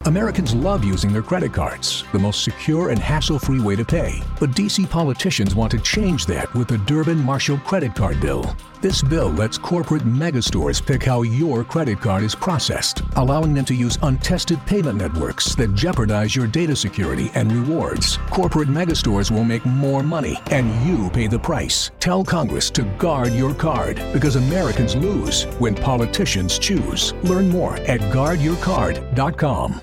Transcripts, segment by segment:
Americans love using their credit cards, the most secure and hassle-free way to pay. But DC politicians want to change that with the Durbin-Marshall credit card bill. This bill lets corporate megastores pick how your credit card is processed, allowing them to use untested payment networks that jeopardize your data security and rewards. Corporate megastores will make more money, and you pay the price. Tell Congress to guard your card, because Americans lose when politicians choose. Learn more at guardyourcard.com.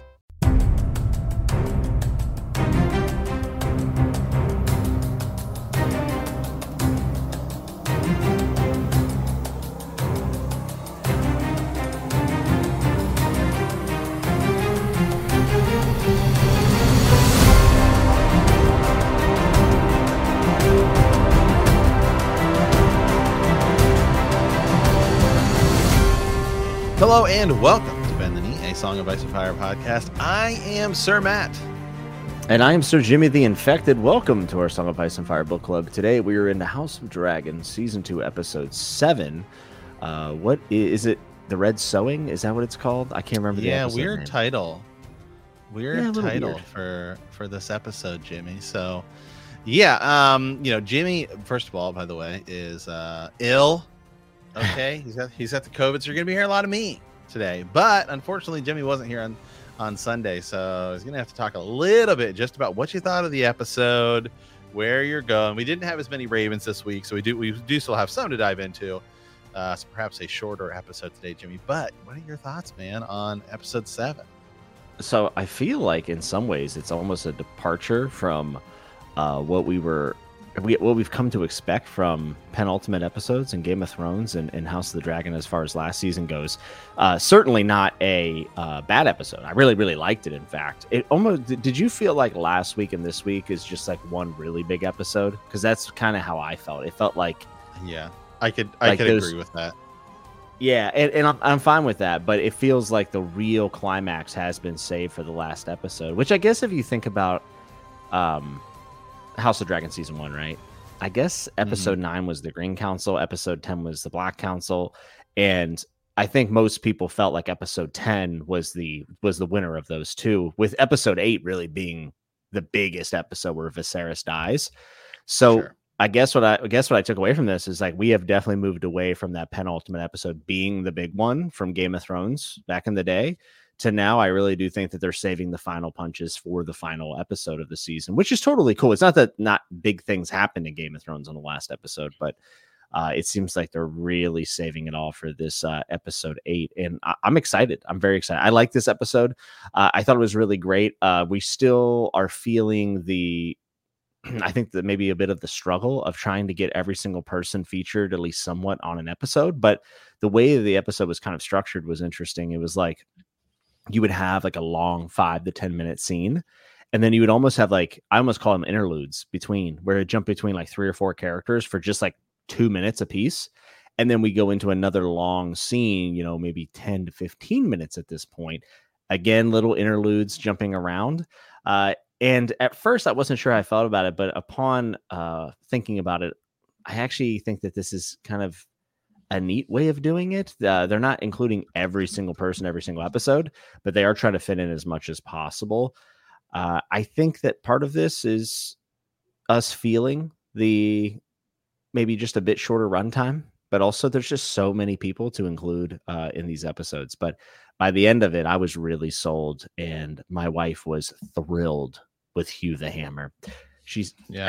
Hello and welcome to Bend the Knee, a Song of Ice and Fire podcast. I am Sir Matt. And I am Sir Jimmy the Infected. Welcome to our Song of Ice and Fire book club. Today we are in the House of Dragons, Season 2, Episode 7. What is it? The Red Sowing? Is that what it's called? I can't remember the episode Weird name. Title. Weird title for this episode, Jimmy. So, Jimmy, first of all, by the way, is ill. Okay, he's got the COVID, so you're gonna be hearing a lot of me today. But unfortunately, Jimmy wasn't here on Sunday, so he's gonna have to talk a little bit just about what you thought of the episode, where you're going. We didn't have as many Ravens this week, so we do still have some to dive into. So perhaps a shorter episode today, Jimmy. But what are your thoughts, man, on episode 7? So I feel like in some ways it's almost a departure from what we've come to expect from penultimate episodes in Game of Thrones and House of the Dragon as far as last season goes. Certainly not a bad episode. I really, really liked it, in fact. Did you feel like last week and this week is just like one really big episode? Because that's kind of how I felt. It felt like... Yeah, I could agree with that. Yeah, and I'm fine with that, but it feels like the real climax has been saved for the last episode, which I guess if you think about... House of Dragon season 1, right? I guess episode 9 was the Green Council, episode 10 was the Black Council, and I think most people felt like episode 10 was the winner of those two, with episode 8 really being the biggest episode where Viserys dies. So sure. I guess what I took away from this is like we have definitely moved away from that penultimate episode being the big one from Game of Thrones back in the day to now. I really do think that they're saving the final punches for the final episode of the season, which is totally cool. It's not that not big things happened in Game of Thrones on the last episode, but it seems like they're really saving it all for this episode 8. And I'm excited. I'm very excited. I like this episode. I thought it was really great. We still are feeling I think that maybe a bit of the struggle of trying to get every single person featured at least somewhat on an episode. But the way the episode was kind of structured was interesting. It was like, you would have like a long 5 to 10 minute scene. And then you would almost have like, I almost call them interludes between, where it jumped between like 3 or 4 characters for just like 2 minutes a piece. And then we go into another long scene, maybe 10 to 15 minutes at this point. Again, little interludes jumping around. And at first I wasn't sure how I felt about it, but upon thinking about it, I actually think that this is kind of a neat way of doing it. They're not including every single person, every single episode, but they are trying to fit in as much as possible. I think that part of this is us feeling the maybe just a bit shorter runtime, but also there's just so many people to include in these episodes. But by the end of it, I was really sold, and my wife was thrilled with Hugh the Hammer. She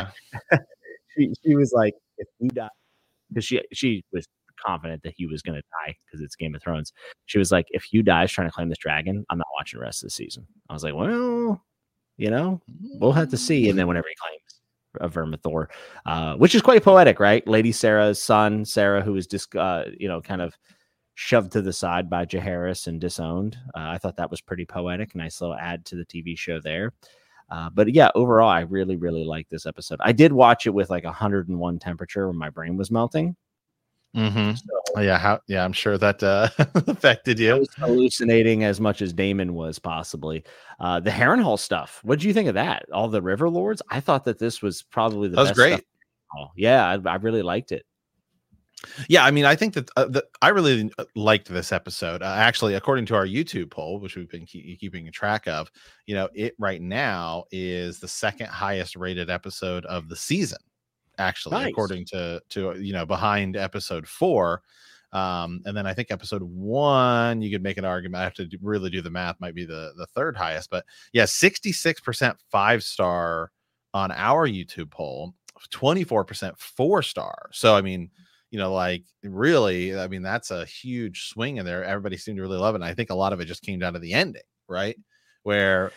was like, if you die, because she was confident that he was going to die because it's Game of Thrones. She was like, if Hugh dies trying to claim this dragon, I'm not watching the rest of the season. I was like, well, we'll have to see. And then whenever he claims a Vermithor, which is quite poetic, right? Lady Sarah's son, Sarah, who was just, kind of shoved to the side by Jaehaerys and disowned. I thought that was pretty poetic. Nice little add to the TV show there. But yeah, overall, I really, really liked this episode. I did watch it with like 101 temperature when my brain was melting. Mm-hmm. So, I'm sure that affected you. I was hallucinating as much as Damon was, possibly. The Harrenhal stuff. What did you think of that? All the River Lords. I thought that this was probably the best. That was great. Stuff. Yeah, I really liked it. Yeah, I mean, I think that I really liked this episode. Actually, according to our YouTube poll, which we've been keeping track of, it right now is the second highest rated episode of the season. Actually, Nice. according to behind episode 4. And then I think episode 1, you could make an argument. I have to really do the math, might be the third highest, but yeah, 66% 5-star on our YouTube poll, 24% 4-star. So I mean, really, I mean, that's a huge swing in there. Everybody seemed to really love it. And I think a lot of it just came down to the ending, right? Where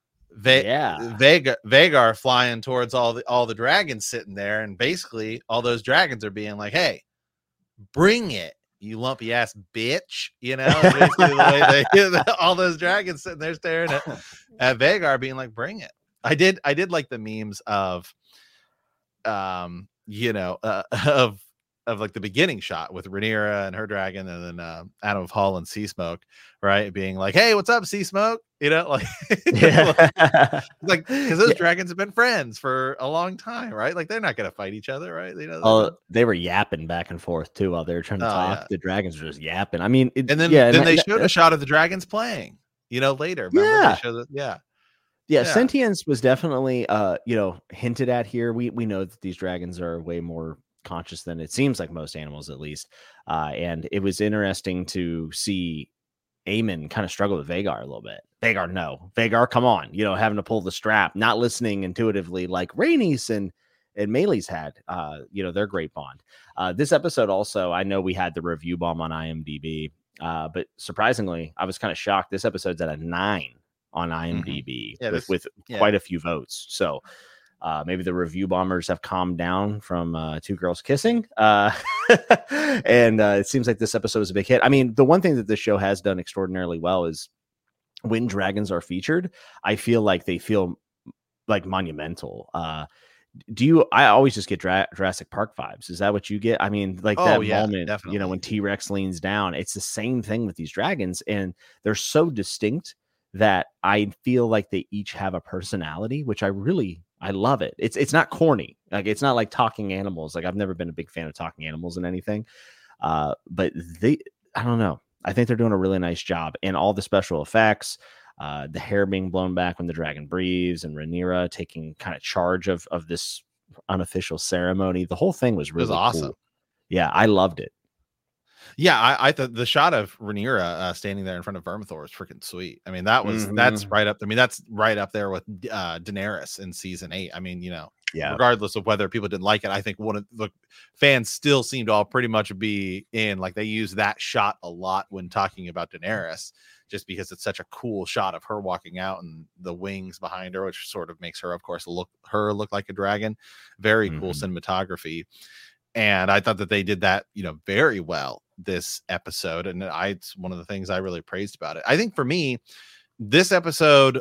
Vagar flying towards all the dragons sitting there, and basically all those dragons are being like, "Hey, bring it, you lumpy ass bitch," basically the way all those dragons sitting there staring at Vagar, being like, "Bring it." I did like the memes of of like the beginning shot with Rhaenyra and her dragon, and then Adam of Hall and Sea Smoke, right, being like, "Hey, what's up, Sea Smoke?" Like, like, because those dragons have been friends for a long time, right? Like, they're not gonna fight each other, right? They were yapping back and forth too while they were trying to talk. Yeah. The dragons were just yapping. I mean, and then they showed a shot of the dragons playing, later. Remember? They showed Yeah, sentience was definitely hinted at here. We know that these dragons are way more conscious than it seems like most animals, at least. And it was interesting to see Aemon kind of struggle with Vagar a little bit. Vagar, come on, having to pull the strap, not listening intuitively like Rhaenys and Meleys had, their great bond. This episode also, I know we had the review bomb on IMDb, but surprisingly, I was kind of shocked. This episode's at a 9 on IMDb with quite a few votes. So maybe the review bombers have calmed down from two girls kissing. And it seems like this episode is a big hit. I mean, the one thing that this show has done extraordinarily well is when dragons are featured, I feel like they feel like monumental. I always just get Jurassic Park vibes. Is that what you get? I mean, like that moment, definitely. When T-Rex leans down, it's the same thing with these dragons, and they're so distinct that I feel like they each have a personality, which I love it. It's not corny. Like, it's not like talking animals. Like, I've never been a big fan of talking animals in anything. But I don't know. I think they're doing a really nice job, and all the special effects, the hair being blown back when the dragon breathes, and Rhaenyra taking kind of charge of this unofficial ceremony. The whole thing was really awesome. Cool. Yeah, I loved it. Yeah, I thought the shot of Rhaenyra standing there in front of Vermithor was freaking sweet. I mean, that's right up. I mean, that's right up there with Daenerys in season 8. I mean, regardless of whether people didn't like it, I think one of the fans still seem to all pretty much be in. Like, they use that shot a lot when talking about Daenerys, just because it's such a cool shot of her walking out and the wings behind her, which sort of makes her, of course, look like a dragon. Very cool cinematography. And I thought that they did that, very well this episode. And it's one of the things I really praised about it. I think for me, this episode,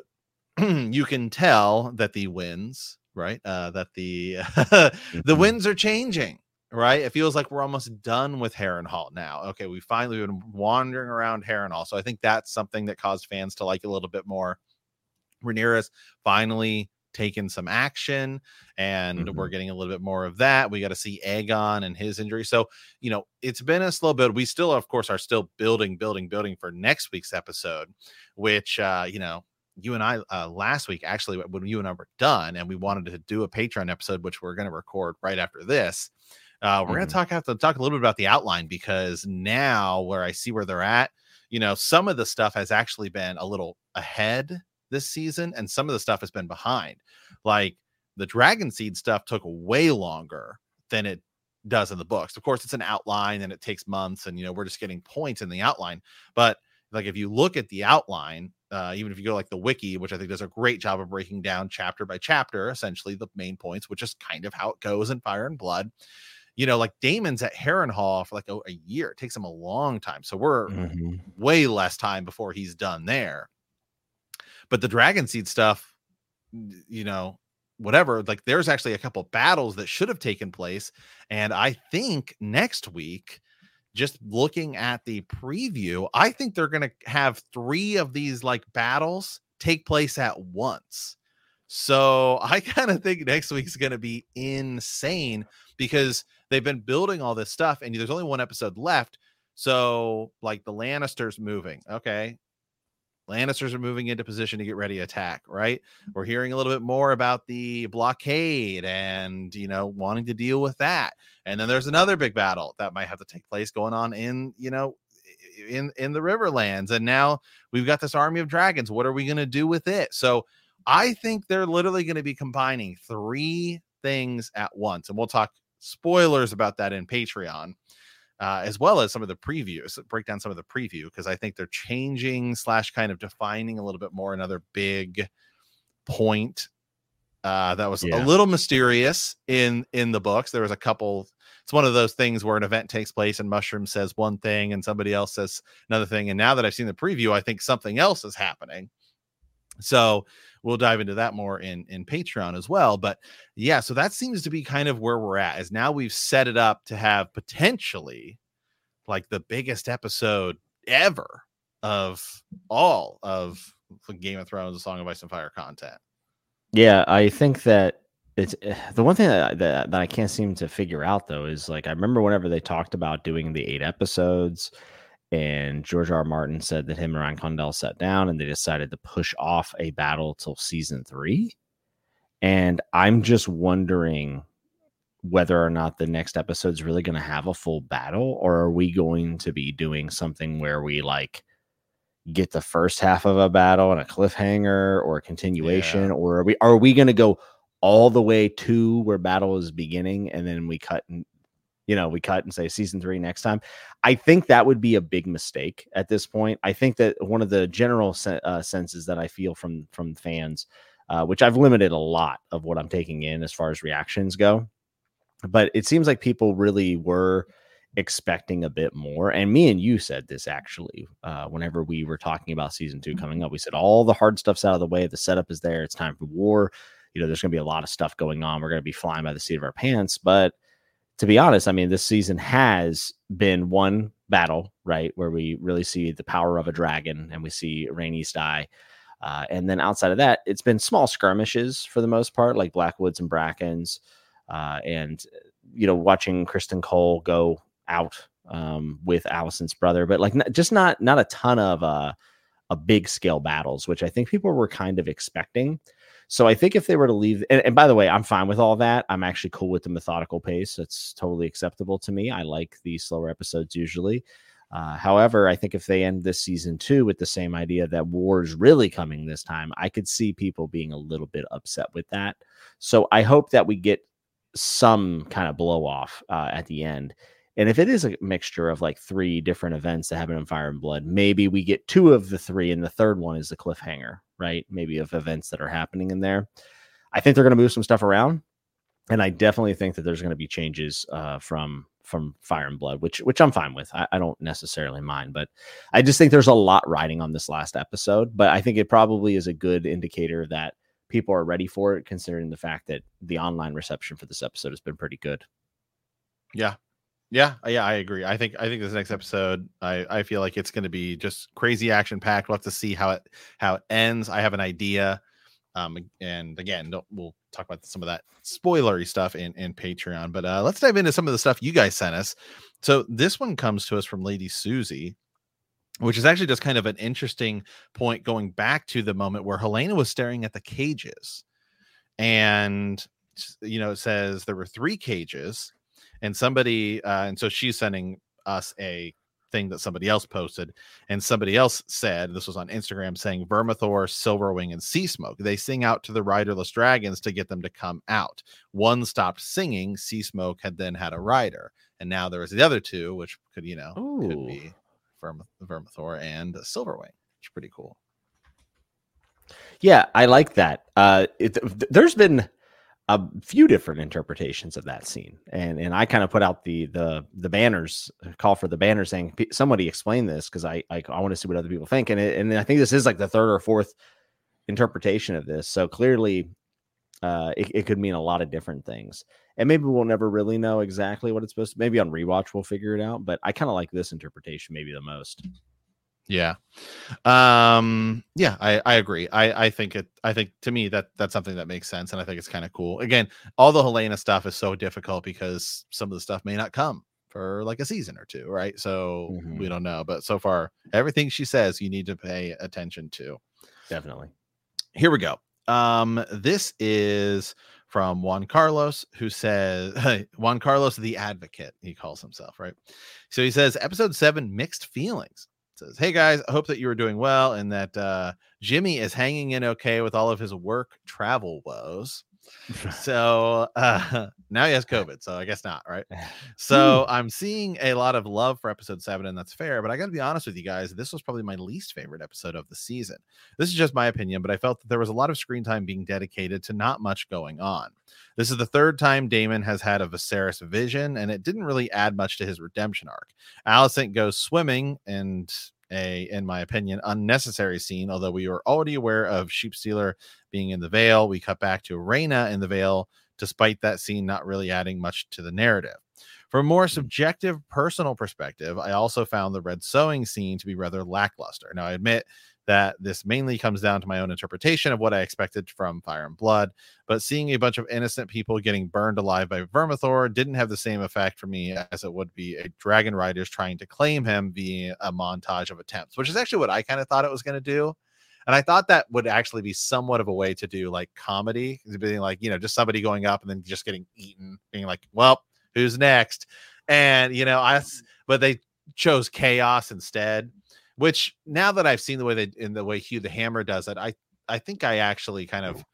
you can tell that the winds, right? That the the winds are changing, right? It feels like we're almost done with Harrenhal now. Okay, we've been wandering around Harrenhal. So I think that's something that caused fans to like a little bit more. Rhaenyra's finally taken some action, and we're getting a little bit more of that. We got to see Aegon and his injury. So, it's been a slow build. We still, of course, are still building for next week's episode, which, you and I, last week, actually, when you and I were done and we wanted to do a Patreon episode, which we're going to record right after this, we're going to talk a little bit about the outline, because now where I see where they're at, some of the stuff has actually been a little ahead this season, and some of the stuff has been behind. Like, the Dragon Seed stuff took way longer than it does in the books. Of course, it's an outline and it takes months, and we're just getting points in the outline. But like, if you look at the outline, even if you go like the wiki, which I think does a great job of breaking down chapter by chapter, essentially the main points, which is kind of how it goes in Fire and Blood. Like, Daemon's at Harrenhal for like a year. It takes him a long time. So we're way less time before he's done there. But the Dragon Seed stuff, whatever, like, there's actually a couple battles that should have taken place. And I think next week, just looking at the preview, I think they're going to have 3 of these like battles take place at once. So I kind of think next week's going to be insane, because they've been building all this stuff, and there's only one episode left. So like the Lannisters moving, okay. Lannisters are moving into position to get ready to attack, right? We're hearing a little bit more about the blockade and, wanting to deal with that. And then there's another big battle that might have to take place going on in the Riverlands. And now we've got this army of dragons. What are we going to do with it? So I think they're literally going to be combining 3 things at once. And we'll talk spoilers about that in Patreon. As well as some of the previews, break down some of the preview, because I think they're changing / kind of defining a little bit more another big point that was a little mysterious in the books. There was a couple. It's one of those things where an event takes place and Mushroom says one thing and somebody else says another thing. And now that I've seen the preview, I think something else is happening. So we'll dive into that more in Patreon as well. But yeah, so that seems to be kind of where we're at, is now we've set it up to have potentially like the biggest episode ever of all of Game of Thrones, A Song of Ice and Fire content. Yeah, I think that it's the one thing that I can't seem to figure out, though, is like, I remember whenever they talked about doing the 8 episodes, and George R. Martin said that him and Ryan Condell sat down and they decided to push off a battle till season 3. And I'm just wondering whether or not the next episode is really going to have a full battle, or are we going to be doing something where we like get the first half of a battle and a cliffhanger or a continuation, or are we going to go all the way to where battle is beginning and then we cut and say season 3 next time? I think that would be a big mistake at this point. I think that one of the general senses that I feel from fans, which I've limited a lot of what I'm taking in as far as reactions go, but it seems like people really were expecting a bit more. And me and you said this actually, whenever we were talking about season 2 coming up, we said all the hard stuff's out of the way. The setup is there. It's time for war. There's going to be a lot of stuff going on. We're going to be flying by the seat of our pants. But to be honest, I mean, this season has been one battle, right, where we really see the power of a dragon and we see Rhaenys die. And then outside of that, it's been small skirmishes for the most part, like Blackwoods and Brackens. And watching Kristen Cole go out with Alicent's brother, but like not a ton of a big scale battles, which I think people were kind of expecting. So I think if they were to leave, and by the way, I'm fine with all that. I'm actually cool with the methodical pace. It's totally acceptable to me. I like the slower episodes usually. However, I think if they end this season 2 with the same idea that war is really coming this time, I could see people being a little bit upset with that. So I hope that we get some kind of blow off at the end. And if it is a mixture of like 3 different events that happen in Fire and Blood, maybe we get 2 of the 3 and the third one is the cliffhanger, right? Maybe of events that are happening in there. I think they're going to move some stuff around. And I definitely think that there's going to be changes from Fire and Blood, which I'm fine with. I don't necessarily mind, but I just think there's a lot riding on this last episode. But I think it probably is a good indicator that people are ready for it, considering the fact that the online reception for this episode has been pretty good. Yeah, I agree. I think this next episode, I feel like it's going to be just crazy action packed. We'll have to see how it ends. I have an idea. And again, we'll talk about some of that spoilery stuff in Patreon, but let's dive into some of the stuff you guys sent us. So this one comes to us from Lady Susie, which is actually just kind of an interesting point, going back to the moment where Helena was staring at the cages, and it says there were 3 cages. And somebody, and so she's sending us a thing that somebody else posted, and somebody else said, this was on Instagram, saying Vermithor, Silverwing, and Sea Smoke. They sing out to the riderless dragons to get them to come out. One stopped singing. Sea Smoke had then had a rider, and now there was the other 2, which could, could be Vermithor and Silverwing, which is pretty cool. Yeah, I like that. There's been a few different interpretations of that scene, and I kind of put out the banners, call for the banner, saying somebody explain this, because I want to see what other people think, and I think this is like the 3rd or 4th interpretation of this. So clearly, it could mean a lot of different things, and maybe we'll never really know exactly what it's supposed to. Maybe on rewatch we'll figure it out, but I kind of like this interpretation maybe the most. Yeah. Yeah, I agree. I think to me that's something that makes sense, and I think it's kind of cool. Again, all the Helena stuff is so difficult because some of the stuff may not come for like a season or two, right? So we don't know, but so far everything she says you need to pay attention to. Definitely. Here we go. This is from Juan Carlos, who says Juan Carlos the Advocate, he calls himself, right? So he says episode 7, mixed feelings. Says, hey guys, I hope that you are doing well and that Jimmy is hanging in okay with all of his work travel woes. So now he has COVID, so I guess not, right? So I'm seeing a lot of love for episode 7, and that's fair, but I gotta be honest with you guys, this was probably my least favorite episode of the season. This is just my opinion, but I felt that there was a lot of screen time being dedicated to not much going on. This is the third time Damon has had a Viserys vision, and it didn't really add much to his redemption arc. Alicent goes swimming, and in my opinion, unnecessary scene, although we were already aware of Sheepstealer being in the Vale. We cut back to Rhaena in the Vale, despite that scene not really adding much to the narrative. From a more subjective personal perspective, I also found the Red Sewing scene to be rather lackluster. Now, I admit that this mainly comes down to my own interpretation of what I expected from Fire and Blood, but seeing a bunch of innocent people getting burned alive by Vermithor didn't have the same effect for me as it would be a dragon riders trying to claim him via a montage of attempts, which is actually what I kind of thought it was going to do. And I thought that would actually be somewhat of a way to do like comedy, being like, you know, just somebody going up and then just getting eaten, being like, well, who's next? And, you know, but they chose chaos instead. Which now that I've seen the way Hugh the Hammer does it, I think I actually kind of,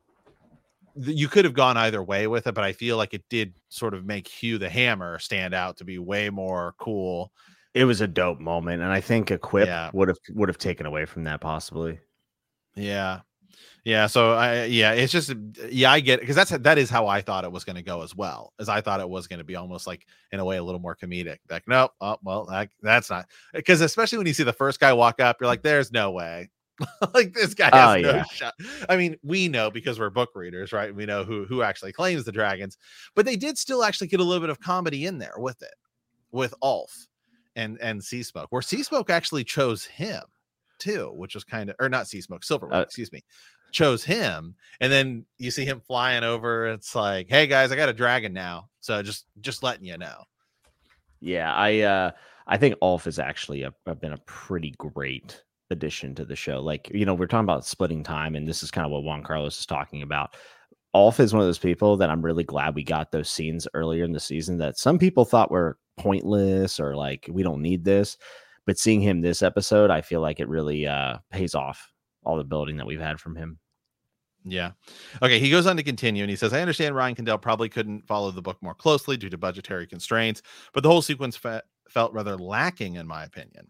you could have gone either way with it, but I feel like it did sort of make Hugh the Hammer stand out to be way more cool. It was a dope moment, and I think a quip would have taken away from that possibly. Yeah. So it's just, I get it, because that is how I thought it was going to go as well, as I thought it was going to be almost like in a way a little more comedic. Like, no, that's not, because especially when you see the first guy walk up, you're like, there's no way. Like, this guy has no shot. I mean, we know because we're book readers, right? We know who actually claims the dragons, but they did still actually get a little bit of comedy in there with it, with Ulf and Seasmoke, where Seasmoke actually chose him too, which was kind of, or not Seasmoke, Silverwood, excuse me, chose him, and then you see him flying over. It's like, hey guys, I got a dragon now, so just letting you know. Yeah, I think Ulf has actually been a pretty great addition to the show. Like, you know, we're talking about splitting time, and this is kind of what Juan Carlos is talking about. Ulf is one of those people that I'm really glad we got those scenes earlier in the season that some people thought were pointless or like, we don't need this. But seeing him this episode, I feel like it really pays off all the building that we've had from him. Yeah. Okay. He goes on to continue and he says, I understand Ryan Condell probably couldn't follow the book more closely due to budgetary constraints, but the whole sequence felt rather lacking, in my opinion.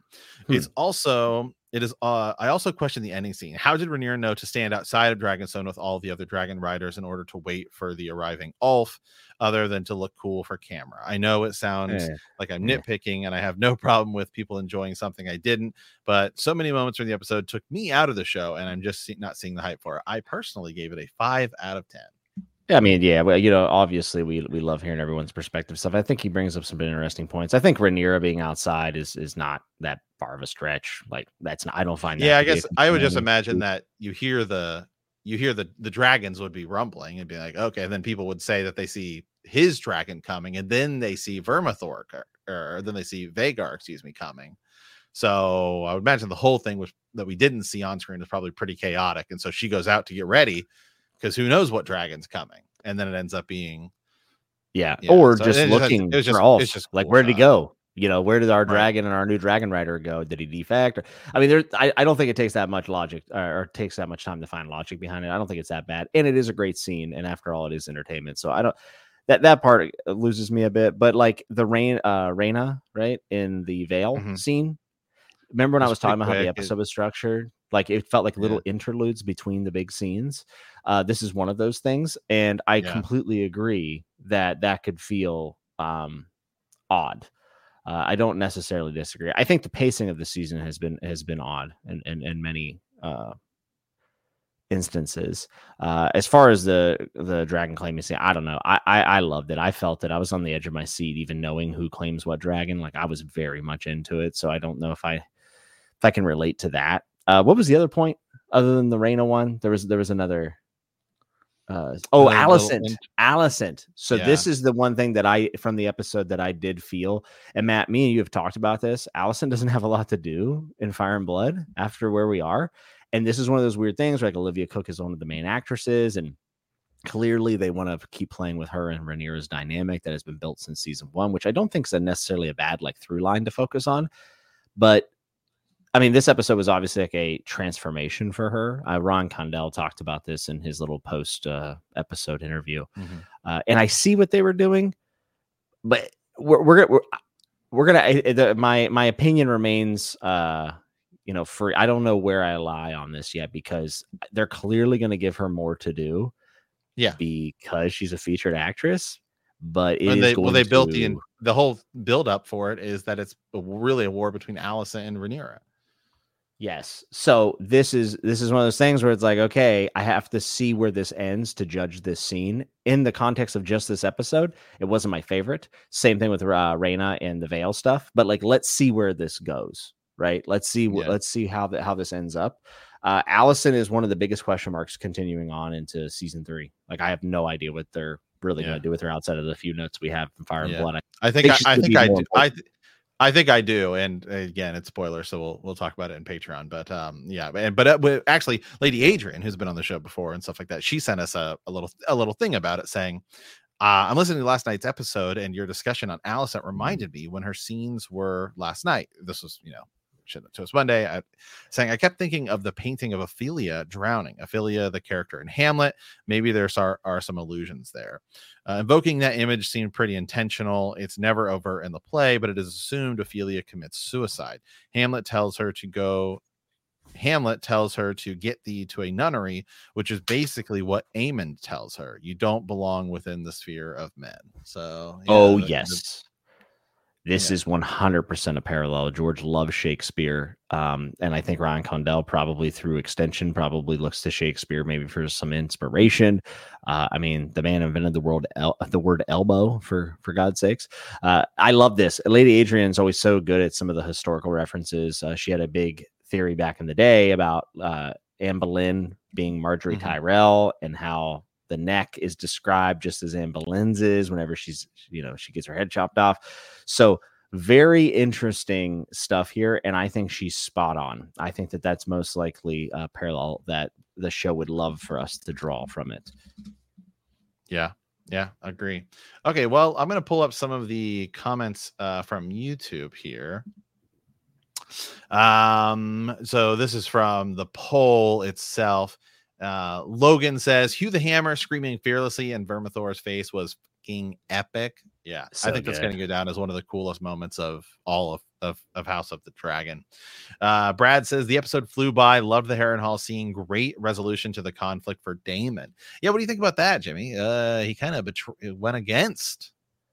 I also question the ending scene. How did Rhaenyra know to stand outside of Dragonstone with all the other dragon riders in order to wait for the arriving Ulf, other than to look cool for camera? I know it sounds like I'm nitpicking, and I have no problem with people enjoying something I didn't, but so many moments from the episode took me out of the show, and I'm just not seeing the hype for it. I personally gave it a 5 out of 10. I mean, yeah, well, you know, obviously we love hearing everyone's perspective stuff. I think he brings up some interesting points. I think Rhaenyra being outside is not that far of a stretch. Like, that's not, I don't find that. Yeah, I guess I would just imagine that you hear the dragons would be rumbling and be like, okay, and then people would say that they see his dragon coming, and then they see Vermithor, or then they see Vhagar, coming. So I would imagine the whole thing that we didn't see on screen is probably pretty chaotic, and so she goes out to get ready, because who knows what dragon's coming, and then it ends up being or so just looking for Ulf. It's just like, where did he go? You know, where did our dragon and our new dragon rider go? Did he defect? I mean, I don't think it takes that much logic or takes that much time to find logic behind it. I don't think it's that bad, and it is a great scene. And after all, it is entertainment. So I don't that part loses me a bit. But like the Rhaena, right, in the Vale scene. Remember when I was talking about how the episode was structured? Like, it felt like little interludes between the big scenes. This is one of those things, and I completely agree that could feel odd. I don't necessarily disagree. I think the pacing of the season has been odd in many instances. As far as the dragon claiming scene, I don't know. I loved it. I felt it. I was on the edge of my seat, even knowing who claims what dragon. Like, I was very much into it. So I don't know if I if I can relate to that. What was the other point other than the Reyna one? There was another. Alicent. So this is the one thing that I, from the episode, that I did feel, and Matt, me and you have talked about this. Alicent doesn't have a lot to do in Fire and Blood after where we are. And this is one of those weird things where, like, Olivia Cook is one of the main actresses, and clearly they want to keep playing with her and Rhaenyra's dynamic that has been built since season 1, which I don't think is necessarily a bad, like, through line to focus on. But I mean, this episode was obviously like a transformation for her. Ron Condell talked about this in his little post episode interview. And I see what they were doing, but we're gonna, my opinion remains, free. I don't know where I lie on this yet, because they're clearly going to give her more to do. Yeah. Because she's a featured actress. But they built the whole build up for it is that it's really a war between Alicent and Rhaenyra. Yes. So this is one of those things where it's like, okay, I have to see where this ends to judge this scene. In the context of just this episode, it wasn't my favorite. Same thing with Reyna and the Veil stuff. But, like, let's see where this goes, right? Let's see how this ends up. Alicent is one of the biggest question marks continuing on into season 3. Like, I have no idea what they're really going to do with her outside of the few notes we have from Fire and Blood. I think I do. And again, it's spoiler, so we'll talk about it in Patreon. But actually, Lady Adrian, who's been on the show before and stuff like that, she sent us a little thing about it, saying, I'm listening to last night's episode, and your discussion on Alicent reminded me when her scenes were last night. This was, to us Monday, saying I kept thinking of the painting of Ophelia drowning. Ophelia, the character in Hamlet. Maybe there are some allusions there. Invoking that image seemed pretty intentional. It's never overt in the play, but it is assumed Ophelia commits suicide. Hamlet tells her to get thee to a nunnery, which is basically what Aemond tells her. You don't belong within the sphere of men. So, yes. This is 100% a parallel. George loves Shakespeare. And I think Ryan Condell probably, through extension, probably looks to Shakespeare maybe for some inspiration. I mean, the man invented the word elbow, for God's sakes. I love this. Lady Adrian's always so good at some of the historical references. She had a big theory back in the day about Anne Boleyn being Marjorie Tyrell, and how the neck is described just as Anne Boleyn's is whenever she gets her head chopped off. So very interesting stuff here. And I think she's spot on. I think that's most likely a parallel that the show would love for us to draw from it. Yeah, agree. Okay, well, I'm going to pull up some of the comments from YouTube here. So this is from the poll itself. Logan says Hugh the Hammer screaming fearlessly in Vermithor's face was fucking epic. Yeah, so I think that's going to go down as one of the coolest moments of all of House of the Dragon. Brad says the episode flew by. Loved the Harrenhal scene. Great resolution to the conflict for Daemon. Yeah, what do you think about that, Jimmy? He kind of went against.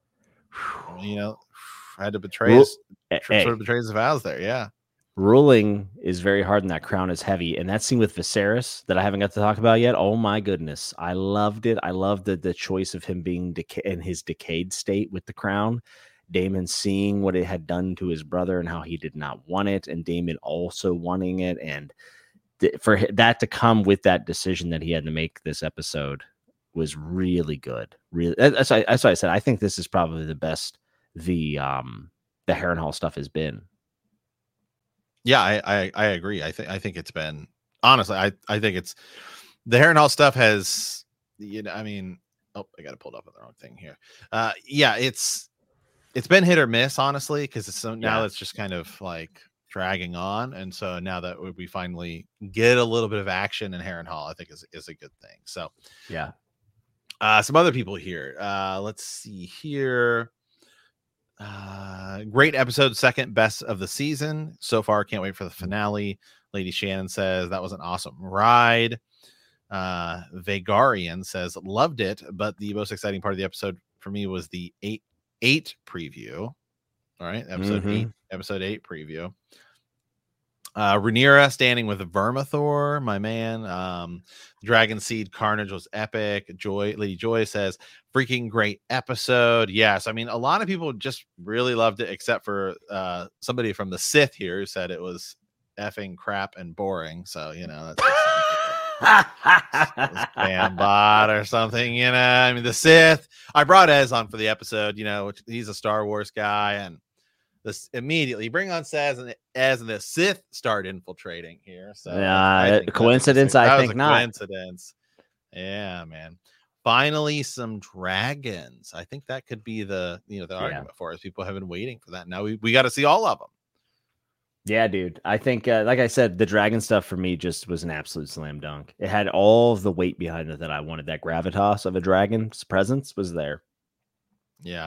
Had to betray his vows there. Yeah. Ruling is very hard and that crown is heavy. And that scene with Viserys that I haven't got to talk about yet. Oh my goodness. I loved it. I loved the choice of him being in his decayed state with the crown. Daemon seeing what it had done to his brother and how he did not want it. And Daemon also wanting it. And for that to come with that decision that he had to make this episode was really good. Really. That's why I said, I think this is probably the best the Harrenhal stuff has been. Yeah, I agree. I think it's been, honestly, I think it's the Harrenhal stuff has, I got to pull it up on the wrong thing here. It's been hit or miss, honestly, because it's just kind of like dragging on, and so now that we finally get a little bit of action in Harrenhal, I think is a good thing. So yeah, some other people here. Let's see here. Great episode, second best of the season so far. Can't wait for the finale. Lady Shannon says that was an awesome ride. Vegarian says loved it, but the most exciting part of the episode for me was the 8 preview. All right, episode 8 preview. Rhaenyra standing with Vermithor, my man. Dragon Seed Carnage was epic. Lady Joy says freaking great episode. Yes, I mean, a lot of people just really loved it, except for somebody from the Sith here who said it was effing crap and boring. So, you know, that's spam bot or something, you know. I mean, the Sith. I brought Ez on for the episode, you know, he's a Star Wars guy, and this immediately bring on Ez and the Sith start infiltrating here. So coincidence? I think not. Coincidence. Yeah, man. Finally, some dragons. I think that could be the argument for us. People have been waiting for that. Now we got to see all of them. Yeah, dude. I think, like I said, the dragon stuff for me just was an absolute slam dunk. It had all of the weight behind it that I wanted. That gravitas of a dragon's presence was there. Yeah.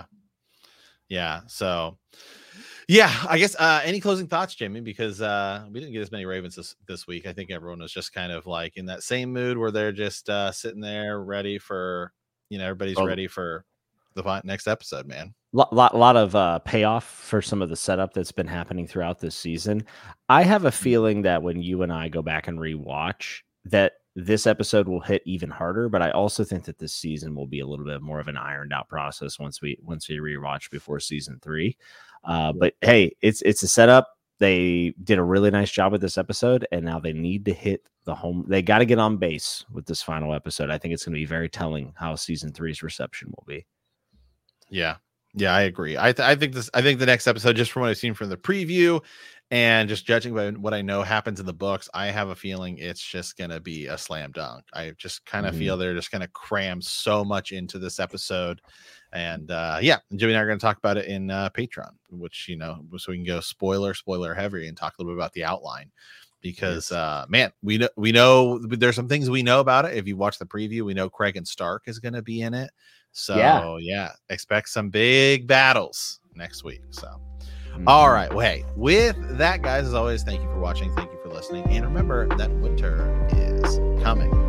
So, yeah, I guess any closing thoughts, Jimmy? Because we didn't get as many Ravens this week. I think everyone was just kind of like in that same mood where they're just sitting there ready for, everybody's ready for the next episode, man. Lot of payoff for some of the setup that's been happening throughout this season. I have a feeling that when you and I go back and rewatch, that this episode will hit even harder. But I also think that this season will be a little bit more of an ironed out process once we rewatch before season 3. But hey, it's a setup. They did a really nice job with this episode, and now they need to hit the home. They got to get on base with this final episode. I think it's going to be very telling how season 3's reception will be. Yeah, I agree. I think the next episode, just from what I've seen from the preview and just judging by what I know happens in the books, I have a feeling it's just going to be a slam dunk. I just kind of feel they're just going to cram so much into this episode. And Jimmy and I are going to talk about it in Patreon, which, so we can go spoiler heavy and talk a little bit about the outline. Because man, we know there's some things we know about it. If you watch the preview, we know Craig Stark is going to be in it. So expect some big battles next week. So, all right. Well, hey, with that, guys, as always, thank you for watching. Thank you for listening. And remember that winter is coming.